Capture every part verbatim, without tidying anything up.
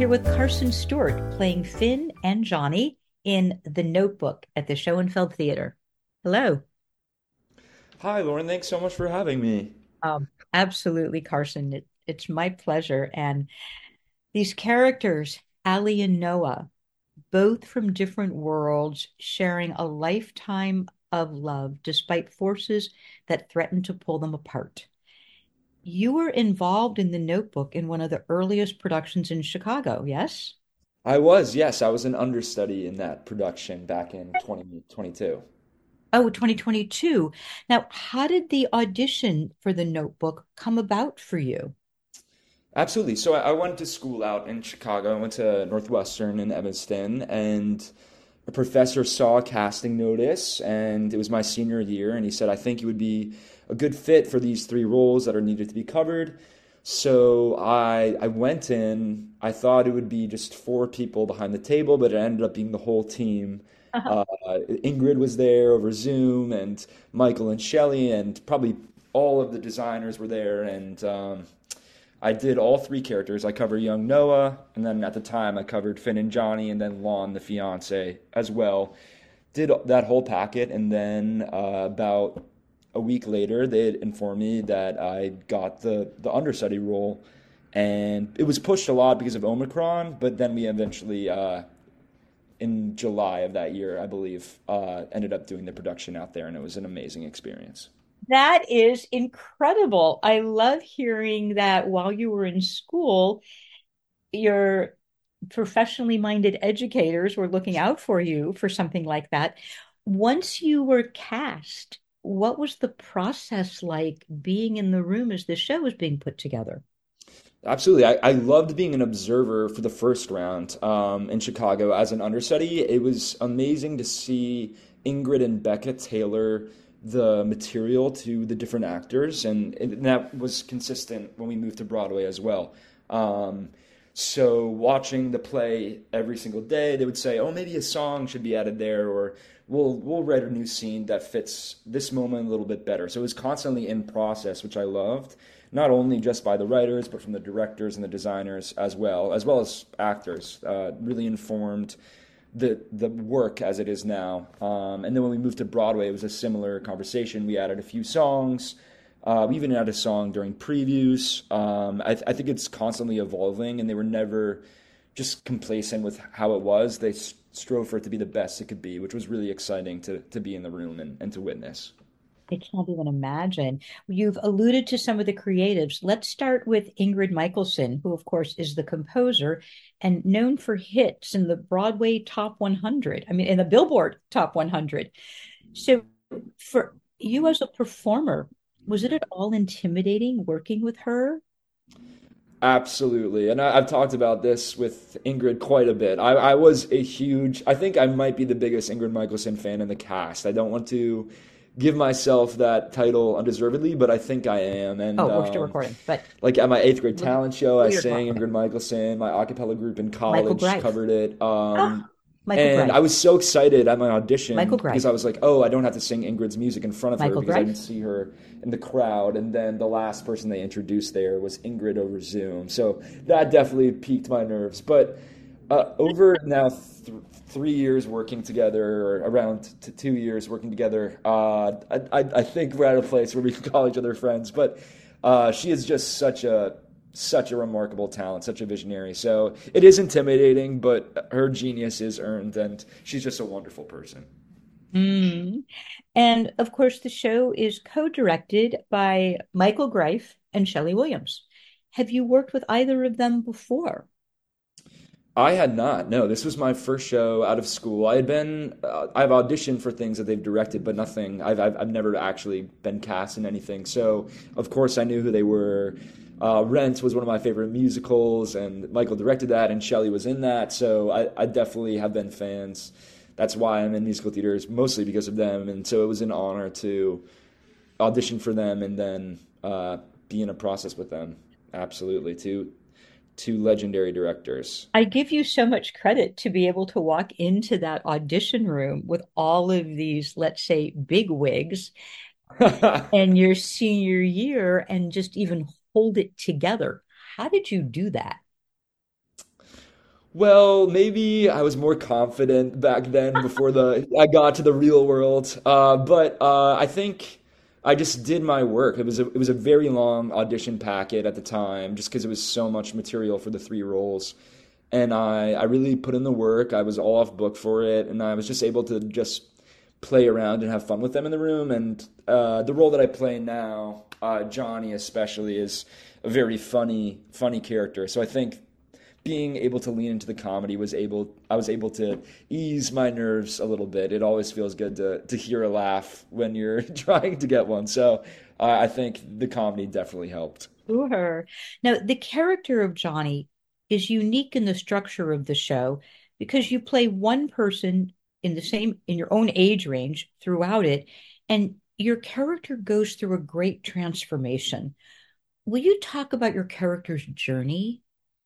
with Carson Stewart playing Finn and Johnny in The Notebook at the Schoenfeld Theater. Hello. Hi, Lauren. Thanks so much for having me. Um, absolutely, Carson. It, it's my pleasure. And these characters, Ali and Noah, both from different worlds, sharing a lifetime of love despite forces that threaten to pull them apart. You were involved in The Notebook in one of the earliest productions in Chicago, yes? I was, yes, I was an understudy in that production back in twenty twenty-two. Oh, twenty twenty-two. Now, how did the audition for The Notebook come about for you? Absolutely. So I, I went to school out in Chicago. I went to Northwestern in Evanston, and a professor saw a casting notice, and it was my senior year, and he said, I think you would be a good fit for these three roles that are needed to be covered. So I I went in. I thought it would be just four people behind the table, but it ended up being the whole team. Uh, Ingrid was there over Zoom, and Michael and Shelley, and probably all of the designers were there. And um, I did all three characters. I covered young Noah, and then at the time I covered Finn and Johnny, and then Lon, the fiance, as well. Did that whole packet, and then uh, about a week later, they had informed me that I got the the understudy role, and it was pushed a lot because of Omicron. But then we eventually, uh, in July of that year, I believe, uh, ended up doing the production out there, and it was an amazing experience. That is incredible. I love hearing that while you were in school, your professionally minded educators were looking out for you for something like that. Once you were cast, what was the process like being in the room as the show was being put together? Absolutely. I, I loved being an observer for the first round um, in Chicago as an understudy. It was amazing to see Ingrid and Becca tailor the material to the different actors, and, and that was consistent when we moved to Broadway as well. Um, so watching the play every single day, they would say, "Oh, maybe a song should be added there," or "We'll we'll write a new scene that fits this moment a little bit better." So it was constantly in process, which I loved, not only just by the writers, but from the directors and the designers as well, as well as actors. Uh, really informed the the work as it is now. Um, and then when we moved to Broadway, it was a similar conversation. We added a few songs. Uh, we even added a song during previews. Um, I, th- I think it's constantly evolving, and they were never just complacent with how it was. They s- strove for it to be the best it could be, which was really exciting to to be in the room and, and to witness. I can't even imagine. You've alluded to some of the creatives. Let's start with Ingrid Michaelson, who, of course, is the composer and known for hits in the Broadway Top one hundred. I mean, in the Billboard Top one hundred. So, for you as a performer, was it at all intimidating working with her? Absolutely. And I, I've talked about this with Ingrid quite a bit. I, I was a huge, I think I might be the biggest Ingrid Michaelson fan in the cast. I don't want to give myself that title undeservedly, but I think I am. And Oh, we're still um, recording, but like at my eighth grade look talent show, who I you're sang talking. Ingrid Michaelson. My a cappella group in Michael college Greif. covered it. Ah, Um, Michael and I Greif. was so excited at my audition Michael because I Greif. was like, oh, I don't have to sing Ingrid's music in front of her Michael because I didn't Greif. see her in the crowd. And then the last person they introduced there was Ingrid over Zoom. So that definitely piqued my nerves. But uh, over now th- three years working together, or around t- two years working together, uh, I, I, I think we're at a place where we can call each other friends. But uh, she is just such a such a remarkable talent, such a visionary. So it is intimidating, but her genius is earned, and she's just a wonderful person. Mm. And of course, the show is co-directed by Michael Greif and Shelley Williams. Have you worked with either of them before? I had not. No, this was my first show out of school. I had been, uh, I've auditioned for things that they've directed, but nothing. I've, I've, I've never actually been cast in anything. So, of course, I knew who they were. Uh, Rent was one of my favorite musicals, and Michael directed that, and Shelley was in that. So, I, I definitely have been fans. That's why I'm in musical theaters, mostly because of them. And so, it was an honor to audition for them and then uh, be in a process with them. Absolutely, two two legendary directors. I give you so much credit to be able to walk into that audition room with all of these, let's say, big wigs in your senior year and just even hold it together. How did you do that? Well, maybe I was more confident back then before the I got to the real world. Uh, but uh, I think I just did my work. It was a, it was a very long audition packet at the time, just because it was so much material for the three roles. And I I really put in the work. I was all off book for it, and I was just able to just play around and have fun with them in the room. And uh, the role that I play now, uh, Johnny especially, is a very funny funny character. So I think being able to lean into the comedy was able I was able to ease my nerves a little bit. It always feels good to to hear a laugh when you're trying to get one. So uh, I think the comedy definitely helped. Sure. Now, the character of Johnny is unique in the structure of the show because you play one person in the same, in your own age range throughout it, and your character goes through a great transformation. Will you talk about your character's journey?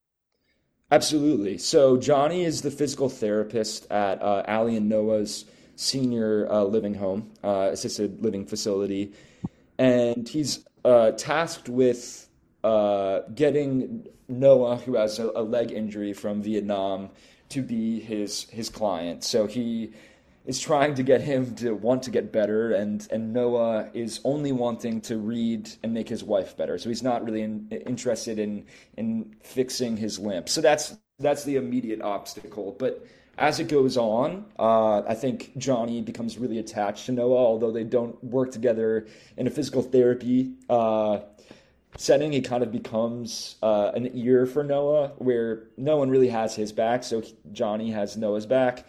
Absolutely. So Johnny is the physical therapist at uh, Allie and Noah's senior uh, living home, uh, assisted living facility, and he's uh, tasked with uh, getting Noah, who has a, a leg injury from Vietnam, to be his his client. So he is trying to get him to want to get better, and and Noah is only wanting to read and make his wife better. So he's not really in, interested in in fixing his limp. So that's that's the immediate obstacle. But as it goes on, uh, I think Johnny becomes really attached to Noah, although they don't work together in a physical therapy uh, setting. He kind of becomes uh, an ear for Noah, where no one really has his back, so Johnny has Noah's back.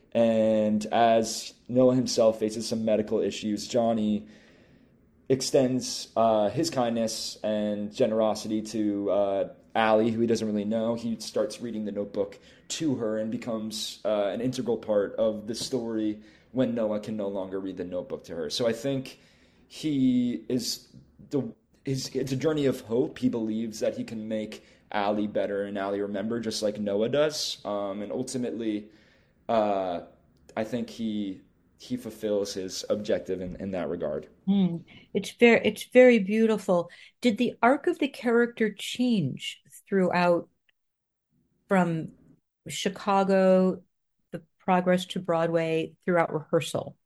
And as Noah himself faces some medical issues, Johnny extends uh, his kindness and generosity to uh, Allie, who he doesn't really know. He starts reading the notebook to her and becomes uh, an integral part of the story when Noah can no longer read the notebook to her. So I think he is the his, it's a journey of hope. He believes that he can make Allie better and Allie remember, just like Noah does. Um, and ultimately, uh, I think he he fulfills his objective in, in that regard. Hmm. It's very, it's very beautiful. Did the arc of the character change throughout from Chicago, the progress to Broadway, throughout rehearsal?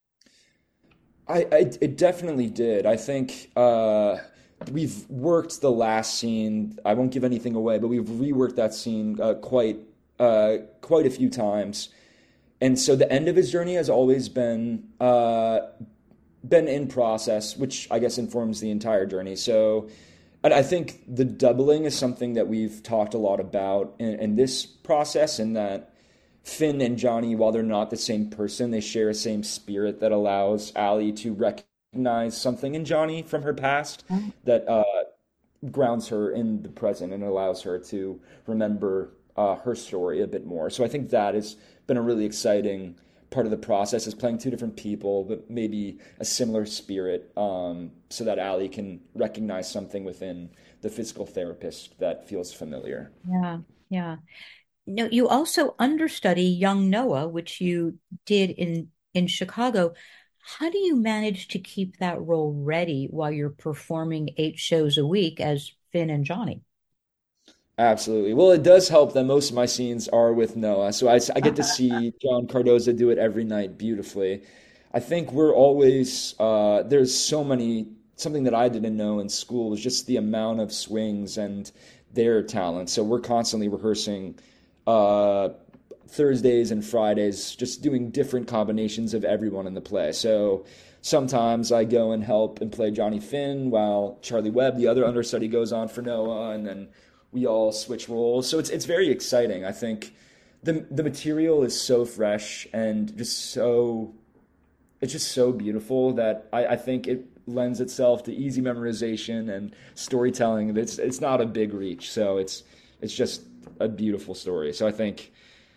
I, I it definitely did. I think uh, we've worked the last scene. I won't give anything away, but we've reworked that scene uh, quite uh, quite a few times. And so the end of his journey has always been uh, been in process, which I guess informs the entire journey. So and I think the doubling is something that we've talked a lot about in, in this process, in that Finn and Johnny, while they're not the same person, they share a same spirit that allows Allie to recognize something in Johnny from her past that uh, grounds her in the present and allows her to remember uh, her story a bit more. So I think that has been a really exciting part of the process, is playing two different people, but maybe a similar spirit, um, so that Allie can recognize something within the physical therapist that feels familiar. Yeah, yeah. No, you also understudy young Noah, which you did in in Chicago. How do you manage to keep that role ready while you're performing eight shows a week as Finn and Johnny? Absolutely. Well, it does help that most of my scenes are with Noah. So I, I get to see John Cardoza do it every night beautifully. I think we're always, uh, there's so many, something that I didn't know in school was just the amount of swings and their talent. So we're constantly rehearsing uh, Thursdays and Fridays, just doing different combinations of everyone in the play. So sometimes I go and help and play Johnny Finn while Charlie Webb, the other understudy, goes on for Noah, and then we all switch roles. So it's it's very exciting. I think the the material is so fresh and just so it's just so beautiful that I, I think it lends itself to easy memorization and storytelling. It's it's not a big reach, so it's it's just a beautiful story. So I think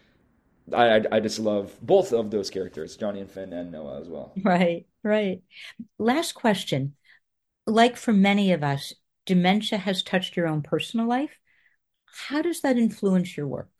I I, I just love both of those characters, Johnny and Finn and Noah as well. Right, right. Last question. Like for many of us, dementia has touched your own personal life. How does that influence your work?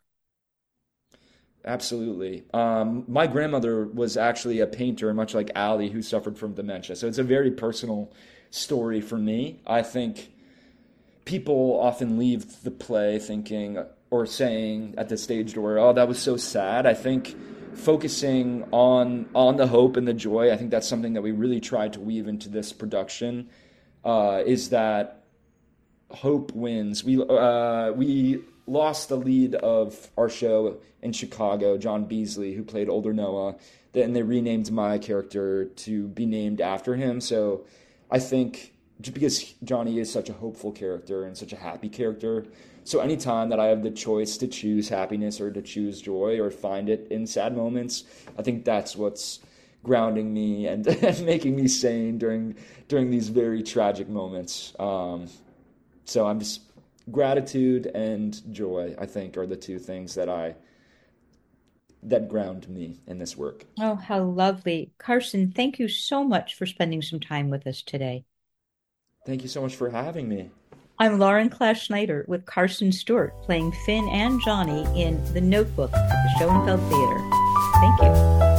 Absolutely. Um, my grandmother was actually a painter, much like Allie, who suffered from dementia. So it's a very personal story for me. I think people often leave the play thinking or saying at the stage door, "Oh, that was so sad." I think focusing on on the hope and the joy. I think that's something that we really tried to weave into this production. Uh, is that hope wins? We uh, we lost the lead of our show in Chicago, John Beasley, who played older Noah. Then they renamed my character to be named after him. So I think just because Johnny is such a hopeful character and such a happy character, so anytime that I have the choice to choose happiness or to choose joy or find it in sad moments, I think that's what's grounding me and, and making me sane during during these very tragic moments. Um, so I'm just gratitude and joy, I think, are the two things that I that ground me in this work. Oh, how lovely. Carson, thank you so much for spending some time with us today. Thank you so much for having me. I'm Lauren Clash Schneider with Carson Stewart playing Finn and Johnny in The Notebook at the Schoenfeld Theater. Thank you.